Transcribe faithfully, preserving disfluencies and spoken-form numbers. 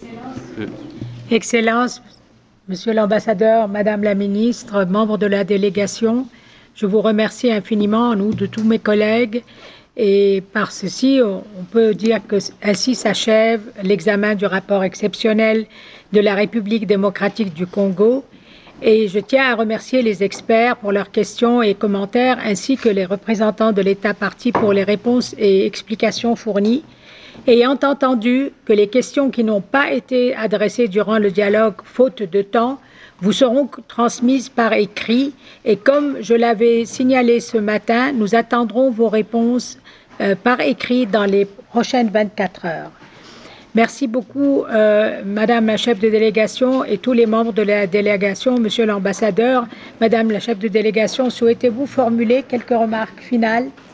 Euh, Excellences, Monsieur l'ambassadeur, Madame la ministre, membres de la délégation, je vous remercie infiniment, nous, de tous mes collègues. Et par ceci, on peut dire que ainsi s'achève l'examen du rapport exceptionnel de la République démocratique du Congo. Et je tiens à remercier les experts pour leurs questions et commentaires, ainsi que les représentants de l'État parti pour les réponses et explications fournies. Ayant entendu que les questions qui n'ont pas été adressées durant le dialogue, faute de temps, vous seront transmises par écrit et comme je l'avais signalé ce matin, nous attendrons vos réponses euh, par écrit dans les prochaines vingt-quatre heures. Merci beaucoup, euh, Madame la chef de délégation et tous les membres de la délégation, Monsieur l'ambassadeur. Madame la chef de délégation, souhaitez-vous formuler quelques remarques finales?